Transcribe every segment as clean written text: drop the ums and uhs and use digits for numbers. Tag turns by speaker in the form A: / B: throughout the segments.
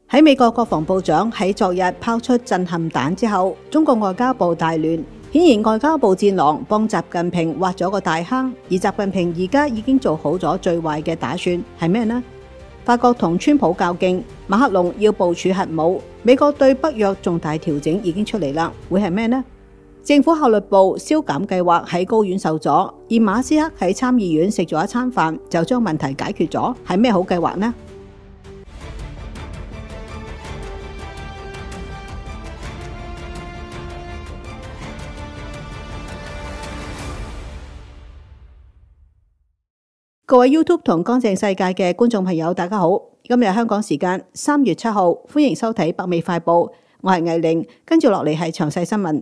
A: 喺美國國防部長喺昨日拋出震撼彈之後，中國外交部大亂，顯然外交部戰狼幫習近平挖咗個大坑，而習近平而家已經做好咗最壞嘅打算，係咩呢？法國同川普較勁，馬克龍要部署核武，美國對北約重大調整已經出嚟啦，會係咩呢？政府效率部削減計劃喺高院受阻，而馬斯克喺參議院食咗一餐飯就將問題解決咗，係咩好計劃呢？各位 YouTube 同乾淨世界嘅觀眾朋友，大家好！今日香港時間3月7號，歡迎收睇北美快報，我係藝玲，跟住落嚟係詳細新聞。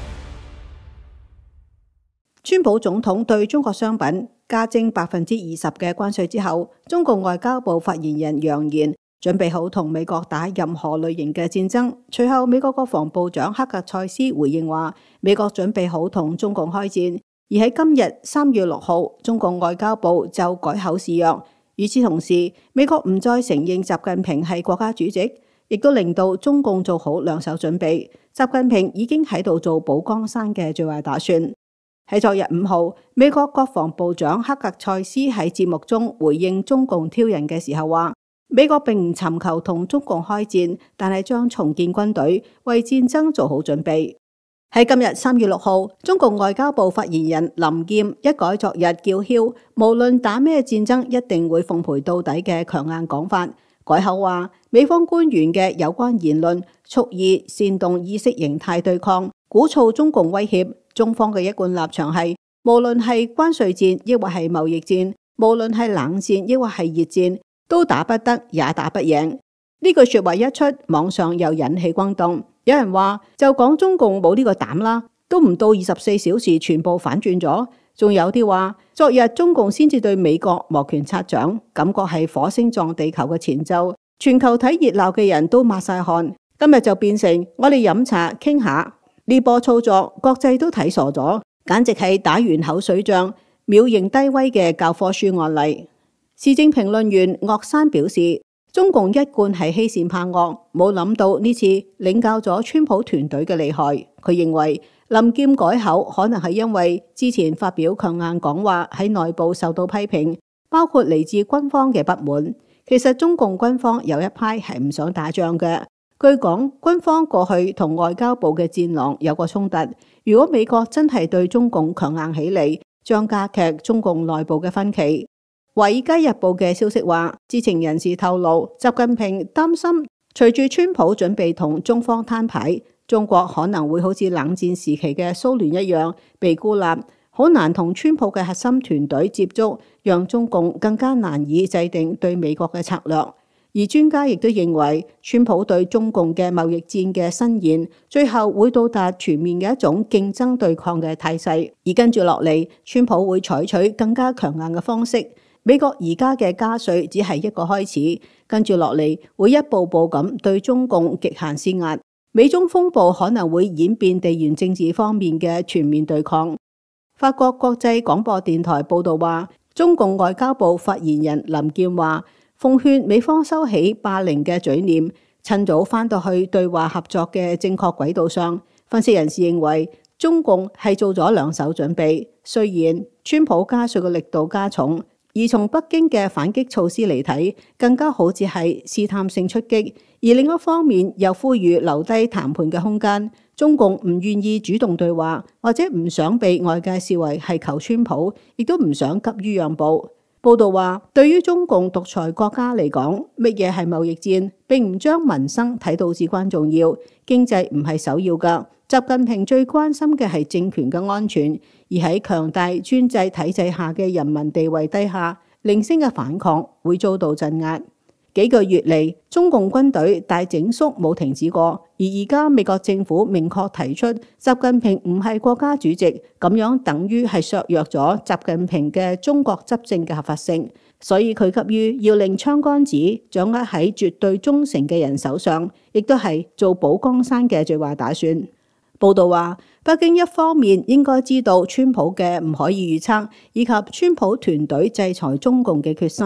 A: 川普總統對中國商品加徵20%嘅關稅之後，中共外交部發言人揚言準備好同美國打任何類型嘅戰爭。隨後，美國國防部長克格塞斯回應話，美國準備好同中共開戰。而喺今日3月6號，中共外交部就改口示弱。與此同時，美國唔再承認習近平係國家主席，亦都令到中共做好兩手準備。習近平已經喺度做保江山嘅最壞打算。喺昨日5號，美國國防部長克格塞斯喺節目中回應中共挑釁嘅時候話，美國並唔尋求同中共開戰，但係將重建軍隊，為戰爭做好準備。喺今日3月6號，中共外交部發言人林劍一改昨日叫囂無論打咩戰爭一定會奉陪到底嘅強硬講法，改口話美方官員嘅有關言論蓄意煽動意識形態對抗，鼓噪中共威脅。中方嘅一貫立場係，無論係關稅戰抑或係貿易戰，無論係冷戰抑或係熱戰，都打不得也打不贏。呢句說話一出，網上又引起轟動。有人話就講中共冇呢個膽啦，都唔到24小時全部反轉咗。仲有啲話昨日中共先至對美國摩拳擦掌，感覺係火星撞地球嘅前奏，全球睇熱鬧嘅人都抹晒汗。今日就變成我哋飲茶傾下，呢波操作國際都睇傻咗，簡直係打完口水仗，秒認低威嘅教科書案例。時政評論員岳山表示，中共一貫係欺善怕惡，冇諗到呢次領教咗川普團隊嘅厲害。佢認為林劍改口可能係因為之前發表強硬講話喺內部受到批評，包括嚟自軍方嘅不滿。其實中共軍方有一派係唔想打仗嘅。據講，軍方過去同外交部嘅戰狼有過衝突。如果美國真係對中共強硬起嚟，將加劇中共內部嘅分歧。《華爾街日報》嘅消息話，知情人士透露，習近平擔心隨住川普準備同中方攤牌，中國可能會好似冷戰時期嘅蘇聯一樣被孤立，好難同川普嘅核心團隊接觸，讓中共更加難以制定對美國嘅策略。而專家亦都認為，川普對中共嘅貿易戰嘅伸延，最後會到達全面嘅一種競爭對抗嘅態勢。而跟住落嚟，川普會採取更加強硬嘅方式。美國而家嘅加稅只係一個開始，跟住落嚟會一步步咁對中共極限施壓。美中風暴可能會演變地緣政治方面嘅全面對抗。法國國際廣播電台報道話，中共外交部發言人林劍話，奉勸美方收起霸凌嘅嘴臉，趁早翻到去對話合作嘅正確軌道上。分析人士認為，中共係做咗兩手準備，雖然川普加稅嘅力度加重，而從北京嘅反擊措施嚟睇，更加好似係試探性出擊，而另一方面又呼籲留低談判嘅空間。中共唔願意主動對話，或者唔想被外界視為係求川普，亦都唔想急於讓步。報道話，對於中共獨裁國家嚟講，乜嘢係貿易戰，並唔將民生睇到至關重要，經濟唔係首要㗎。習近平最關心嘅係政權嘅安全，而喺強大專制體制下嘅人民地位低下，零星嘅反抗會遭到鎮壓。幾個月嚟，中共軍隊大整肅冇停止過，而而家美國政府明確提出習近平唔係國家主席，咁樣等於係削弱咗習近平嘅中國執政嘅合法性，所以佢急於要令槍桿子掌握喺絕對忠誠嘅人手上，亦都係做保江山嘅最壞打算。報道話，北京一方面應該知道川普嘅唔可以預測，以及川普團隊制裁中共嘅決心；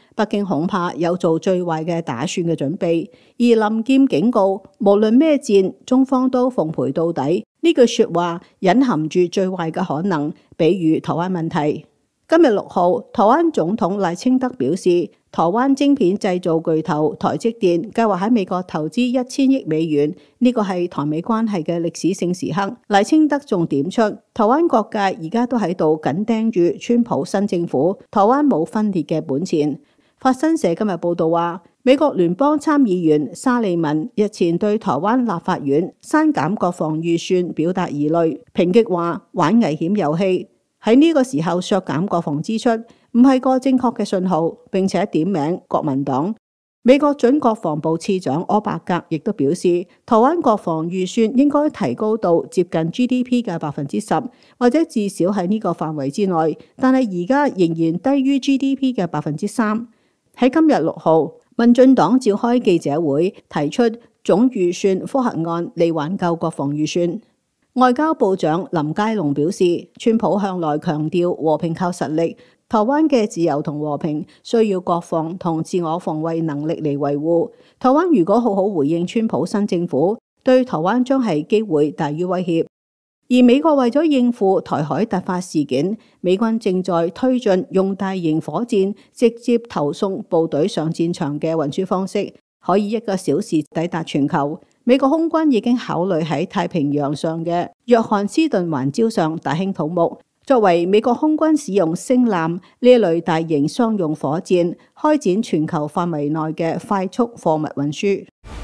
A: 北京恐怕有做最壞嘅打算嘅準備。而林劍警告，無論咩戰，中方都奉陪到底。呢句說話隱含住最壞嘅可能，比如台灣問題。今日6號，台灣總統賴清德表示，台灣晶片製造巨頭台積電計劃喺美國投資1000億美元，呢個係台美關係嘅歷史性時刻。賴清德仲點出，台灣各界而家都喺度緊盯住川普新政府，台灣冇分裂嘅本錢。法新社今日報道話，美國聯邦參議員沙利文日前對台灣立法院刪減國防預算表達疑慮，抨擊話玩危險遊戲。喺呢個時候削減國防支出唔係個正確嘅信號，並且點名國民黨。美國準國防部次長柯伯格亦都表示，台灣國防預算應該提高到接近 GDP 嘅10%，或者至少喺呢個範圍之內，但係而家仍然低於 GDP 嘅3%。喺今日6號，民進黨召開記者會，提出總預算複核案嚟挽救國防預算。外交部長林佳龍表示，川普向來強調和平靠實力，台灣嘅自由同和平需要國防同自我防衛能力嚟維護。台灣如果好好回應川普新政府，對台灣將係機會大於威脅。而美國為咗應付台海突發事件，美軍正在推進用大型火箭直接投送部隊上戰場嘅運輸方式，可以1個小時抵達全球。美國空軍已經考慮喺太平洋上嘅約翰斯頓環礁上大興土木，作為美國空軍使用星艦呢一類大型商用火箭，開展全球範圍內嘅快速貨物運輸。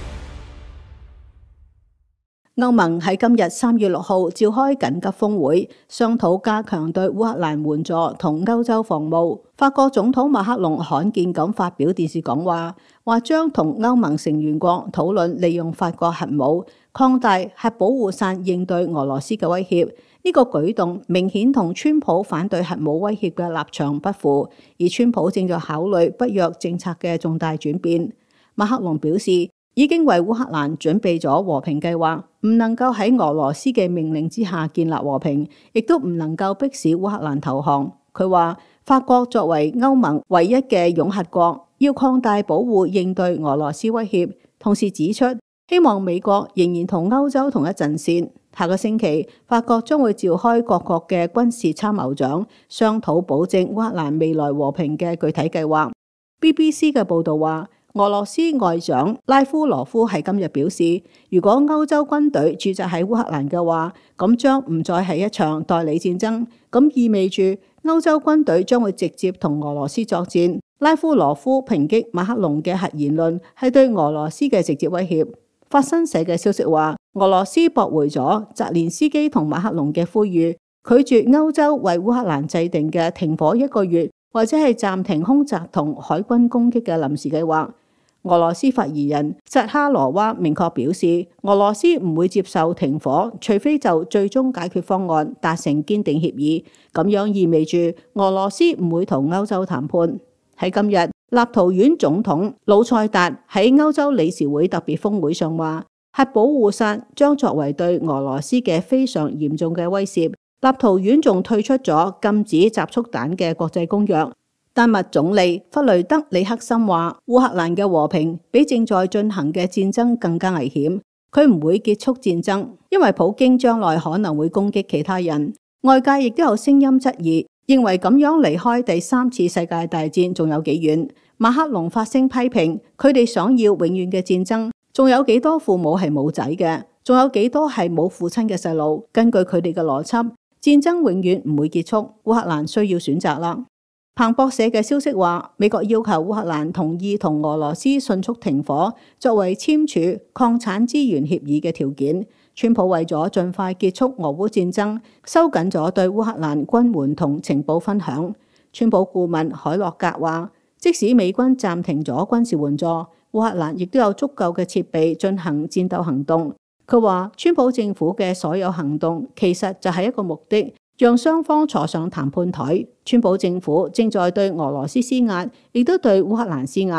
A: 歐盟喺今日3月6號召開緊急峰會，商討加強對烏克蘭援助同歐洲防務。法國總統馬克龍罕見咁發表電視講話，話將同歐盟成員國討論利用法國核武擴大核保護傘應對俄羅斯嘅威脅。呢個舉動明顯同川普反對核武威脅嘅立場不符，而川普正在考慮北約政策嘅重大轉變。馬克龍表示，已經為烏克蘭準備咗和平計劃，唔能夠喺俄羅斯嘅命令之下建立和平，亦都唔能夠迫使烏克蘭投降。佢話法國作為歐盟唯一嘅擁核國，要擴大保護應對俄羅斯威脅，同時指出希望美國仍然同歐洲同一陣線。下個星期，法國將會召開各國嘅軍事參謀長，商討保證烏克蘭未來和平嘅具體計劃。BBC 嘅報導話，俄羅斯外長拉夫羅夫喺今日表示，如果歐洲軍隊駐紮喺烏克蘭嘅話，咁將唔再係一場代理戰爭，咁意味住歐洲軍隊將會直接同俄羅斯作戰。拉夫羅夫抨擊馬克龍嘅核言論係對俄羅斯嘅直接威脅。法新社嘅消息話，俄羅斯駁回咗澤連斯基同馬克龍嘅呼籲，拒絕歐洲為烏克蘭制定嘅停火1個月或者係暫停空襲同海軍攻擊嘅臨時計劃。俄羅斯發言人扎哈羅娃明確表示，俄羅斯唔會接受停火，除非就最終解決方案達成堅定協議。咁樣意味住俄羅斯唔會同歐洲談判。喺今日，立陶宛總統魯塞達喺歐洲理事會特別峰會上話，核保護傘將作為對俄羅斯嘅非常嚴重嘅威脅。立陶宛仲退出咗禁止集束彈嘅國際公約。丹麥總理弗雷德里克森話，烏克蘭嘅和平比正在進行嘅戰爭更加危險。佢唔會結束戰爭，因為普京將來可能會攻擊其他人。外界亦都有聲音質疑，認為咁樣離開第3次世界大戰仲有幾遠。馬克龍發聲批評，佢哋想要永遠嘅戰爭，仲有幾多父母係冇仔嘅，仲有幾多係冇父親嘅細路。根據佢哋嘅邏輯，戰爭永遠唔會結束，烏克蘭需要選擇啦。彭博社嘅消息話，美國要求烏克蘭同意同俄羅斯迅速停火，作為簽署礦產資源協議嘅條件。川普為咗盡快結束俄烏戰爭，收緊咗對烏克蘭軍援同情報分享。川普顧問海洛格話，即使美軍暫停咗軍事援助，烏克蘭亦都有足夠嘅設備進行戰鬥行動。佢話，川普政府嘅所有行動其實就係一個目的，讓雙方坐上談判台。川普政府正在對俄羅斯施壓，亦都對烏克蘭施壓。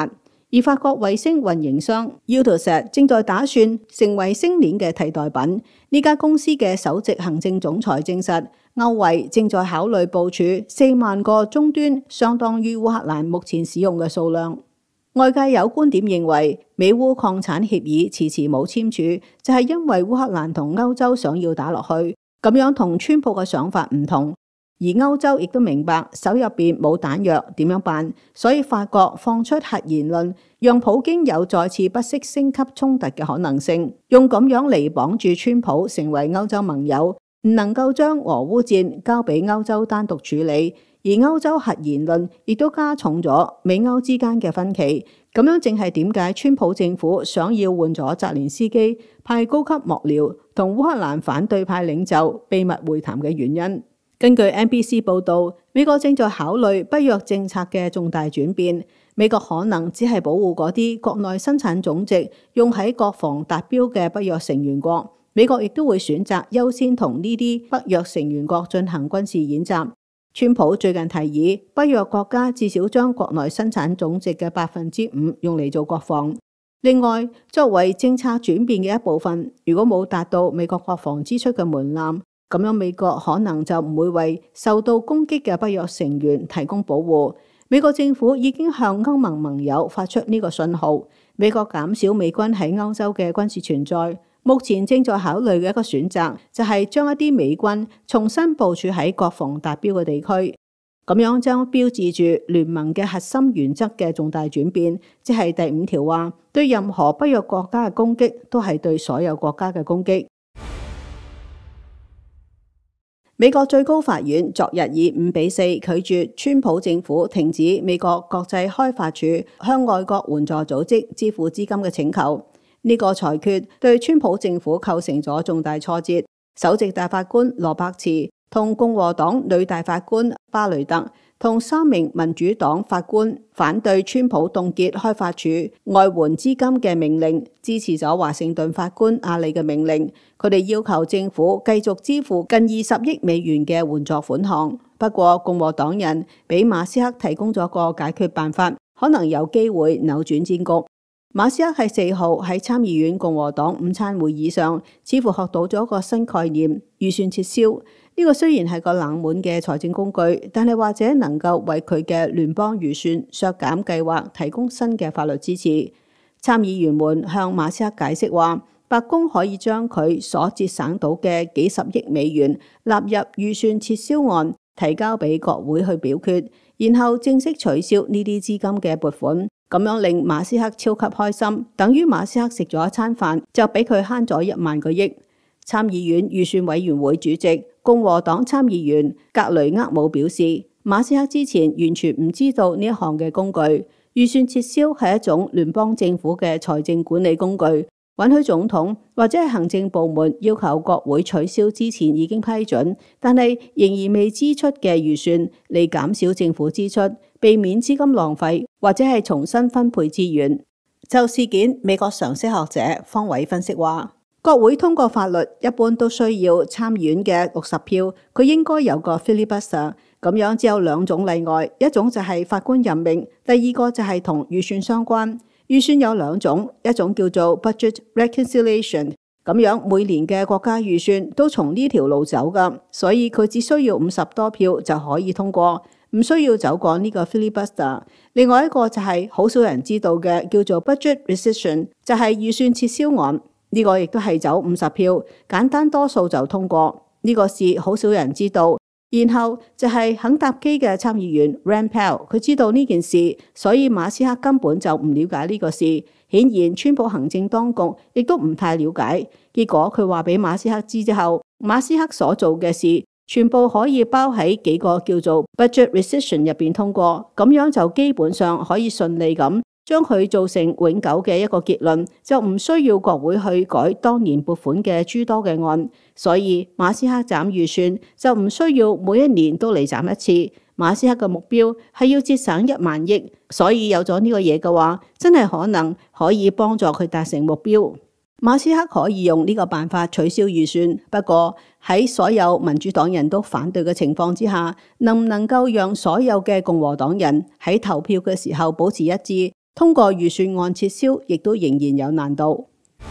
A: 而法國衛星運營商 Eutelsat 正在打算成為星鏈嘅替代品。呢家公司嘅首席行政總裁證實，歐衛正在考慮部署4萬個終端，相當於烏克蘭目前使用嘅數量。外界有觀點認為，美烏礦產協議遲遲冇簽署，就係因為烏克蘭同歐洲想要打落去，咁樣同川普嘅想法唔同。而歐洲亦都明白手入邊冇彈藥點樣辦，所以法國放出核言論，讓普京有再次不惜升級衝突嘅可能性，用咁樣嚟綁住川普成為歐洲盟友，唔能夠將俄烏戰交俾歐洲單獨處理。而歐洲核言論亦都加重咗美歐之間嘅分歧，咁樣正係點解川普政府想要換咗澤連斯基，派高級幕僚同烏克蘭反對派領袖秘密會談嘅原因。根據 NBC 報導，美國正在考慮北約政策嘅重大轉變。美國可能只係保護嗰啲國內生產總值用喺國防達標嘅北約成員國。美國亦都會選擇優先同呢啲北約成員國進行軍事演習。川普最近提議，北約國家至少將國內生產總值嘅5%用嚟做國防。另外，作為政策轉變嘅一部分，如果冇達到美國國防支出嘅門檻，咁樣美國可能就唔會為受到攻擊嘅北約成員提供保護。美國政府已經向歐盟盟友發出呢個信號，美國減少美軍喺歐洲嘅軍事存在。目前正在考慮嘅一個選擇就係將一啲美軍重新部署喺國防達標嘅地區，咁樣將標誌住聯盟嘅核心原則嘅重大轉變，即係第5條話，對任何北約國家嘅攻擊都係對所有國家嘅攻擊。美國最高法院昨日以5-4拒絕川普政府停止美國國際開發署向外國援助組織支付資金嘅請求。呢個裁決對川普政府構成咗重大挫折。首席大法官羅伯茨同共和黨女大法官巴雷特同3名民主黨法官反對川普凍結開發署外援資金嘅命令，支持咗華盛頓法官阿里嘅命令。佢哋要求政府繼續支付近20億美元嘅援助款項。不過共和黨人俾馬斯克提供咗個解決辦法，可能有機會扭轉戰局。馬斯克喺4號喺參議院共和黨午餐會議上，似乎學到咗個新概念——預算撤銷。呢個雖然係個冷門嘅財政工具，但係或者能夠為佢嘅聯邦預算削減計劃提供新嘅法律支持。參議員們向馬斯克解釋話，白宮可以將佢所節省到嘅幾十億美元納入預算撤銷案，提交俾國會去表決，然後正式取消呢啲資金嘅撥款。咁樣令馬斯克超級開心，等於馬斯克食咗一餐飯就俾佢慳咗1萬個億。參議院預算委員會主席共和黨參議員格雷厄姆表示，馬斯克之前完全唔知道呢一項嘅工具。預算撤銷係一種聯邦政府嘅財政管理工具，允許總統或者係行政部門要求國會取消之前已經批准，但係仍然未支出嘅預算，嚟減少政府支出，避免資金浪費，或者係重新分配資源。就事件，美國常識學者方偉分析話，國會通過法律一般都需要參議院嘅60票，佢應該有個 filibuster。咁樣只有2種例外，一種就係法官任命，第二個就係同預算相關。預算有2種，一種叫做 budget reconciliation， 咁樣每年嘅國家預算都從呢條路走噶，所以佢只需要50多票就可以通過，唔需要走過呢個 filibuster。另外一個就係好少人知道嘅，叫做 budget rescission， 就係預算撤銷案，呢個亦都係走50票，簡單多數就通過。呢個事好少人知道。然後就係肯塔基嘅參議員 Rand Paul， 佢知道呢件事，所以馬斯克根本就唔了解呢個事。顯然川普行政當局亦都唔太了解。結果佢話俾馬斯克知之後，馬斯克所做嘅事全部可以包喺幾個叫做 budget rescission 入邊通過，咁樣就基本上可以順利咁將佢做成永久嘅一個結論，就唔需要國會去改當年撥款嘅諸多嘅案。所以馬斯克斬預算就唔需要每一年都嚟斬一次。馬斯克嘅目標係要節省1萬億，所以有咗呢個嘢嘅話，真係可能可以幫助佢達成目標。馬斯克可以用呢個辦法取消預算，不過喺所有民主黨人都反對嘅情況之下，能唔能夠讓所有嘅共和黨人喺投票嘅時候保持一致， 通過預算案撤銷亦都仍然有難度。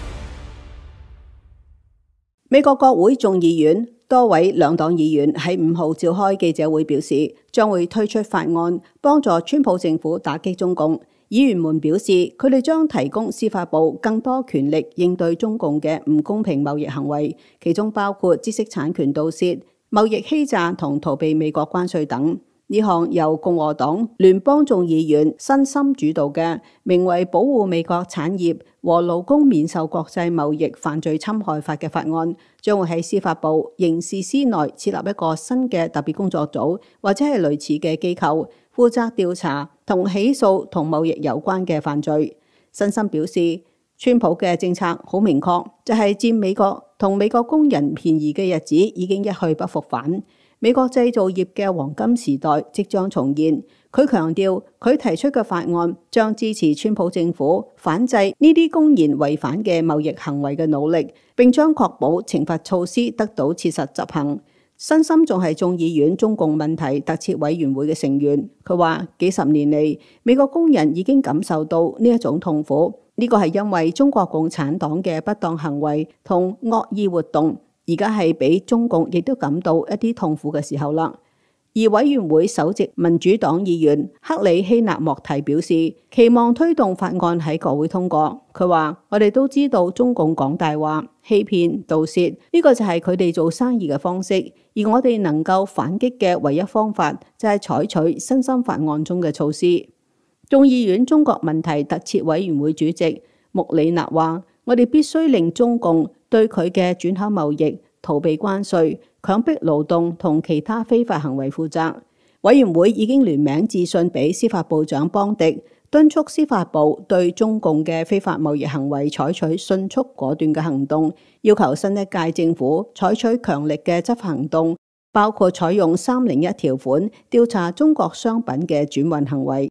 A: 美國國會眾議院多位兩黨議員喺5號召開記者會，表示將會推出法案幫助川普政府打擊中共。議員們表示，佢哋將提供司法部更多權力應對中共嘅唔公平貿易行為，其中包括知識產權盜竊、貿易欺詐同逃避美國關稅等。呢項由共和黨聯邦眾議員辛森主導嘅名為保護美國產業和勞工免受國際貿易犯罪侵害法嘅法案，將會喺司法部刑事司內設立一個新嘅特別工作組，或者係類似嘅機構，負責調查同起訴同貿易有關嘅犯罪。辛森表示，川普嘅政策好明確，就係佔美國同美國工人便宜嘅日子已經一去不復返。美國製造業嘅黃金時代即將重現。佢強調，佢提出嘅法案將支持川普政府反制呢啲公然違反嘅貿易行為嘅努力，並將確保懲罰措施得到切實執行。辛森仲係眾議院中共問題特設委員會嘅成員。佢話，幾十年嚟，美國工人已經感受到呢一種痛苦，呢個係因為中國共產黨嘅不當行為同惡意活動。而家係俾中共亦都感到一啲痛苦嘅時候啦。而委員會首席民主黨議員克里希納莫提表示，期望推動法案喺國會通過。佢話：我哋都知道中共講大話、欺騙、盜竊，呢個就係佢哋做生意嘅方式。而我哋能夠反擊嘅唯一方法就係採取辛森法案中嘅措施。眾議院中國問題特設委員會主席穆里納話：我哋必須令中共對佢嘅轉口貿易、逃避關稅、強迫勞動同其他非法行為負責。委員會已經聯名致信俾司法部長邦迪，敦促司法部對中共嘅非法貿易行為採取迅速果斷嘅行動，要求新一屆政府採取強力嘅執法行動，包括採用301條款調查中國商品嘅轉運行為。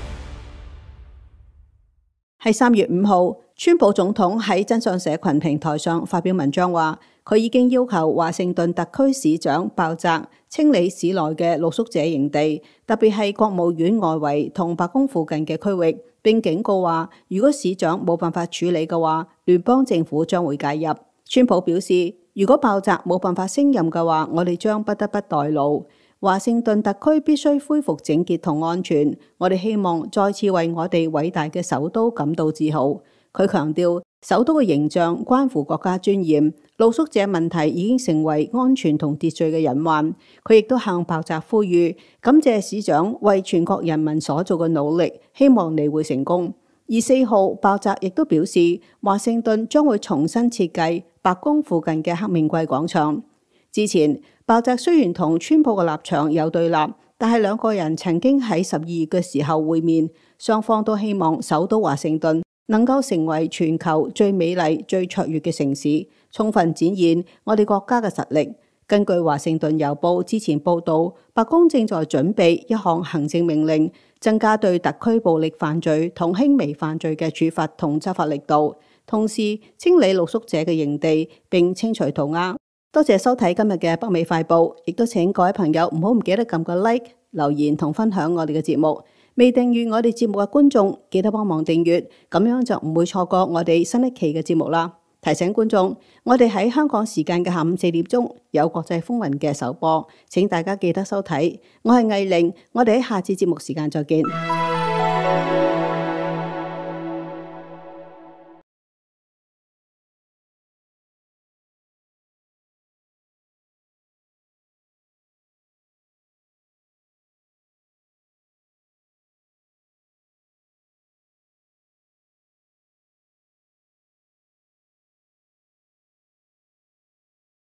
A: 喺3月5號，川普總統喺真相社群平台上發表文章話，佢已經要求華盛頓特區市長鮑澤清理市內嘅露宿者營地，特別係國務院外圍同白宮附近嘅區域，並警告話，如果市長冇辦法處理嘅話，聯邦政府將會介入。川普表示，如果鮑澤冇辦法升任嘅話，我哋將不得不代勞。華盛頓特區必須恢復整潔同安全，我哋希望再次為我哋偉大嘅首都感到自豪。佢強調，首都嘅形象關乎國家尊嚴，露宿者問題已經成為安全同秩序嘅隱患。佢亦都向鮑澤呼籲，感謝市長為全國人民所做嘅努力，希望你會成功。而4號，鮑澤亦都表示，華盛頓將會重新設計白宮附近嘅黑名貴廣場。之前，鮑澤雖然同川普嘅立場有對立，但係兩個人曾經喺12月嘅時候會面，雙方都希望首都華盛頓能夠成為全球最美麗、最卓越嘅城市，充分展現我哋國家嘅實力。根據華盛頓郵報之前報道，白宮正在準備一項行政命令，增加對特區暴力犯罪同輕微犯罪嘅處罰同執法力度，同時清理露宿者嘅營地並清除塗鴉。多謝收睇今日嘅北美快報，亦都請各位朋友唔記得撳個 like、留言同分享我哋嘅節目。未訂閱我哋節目嘅觀眾，記得幫忙訂閱，咁樣就唔會錯過我哋新一期嘅節目啦。提醒觀眾，我哋喺香港時間嘅下午4點鐘有國際風雲嘅首播，請大家記得收睇。我係藝玲，我哋喺下次節目時間再見。